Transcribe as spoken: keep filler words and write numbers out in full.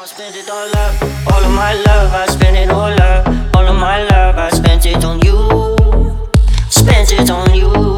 spent it all up, all of my love, I spent it all up. All of my love, I spent it on you. Spent it on you.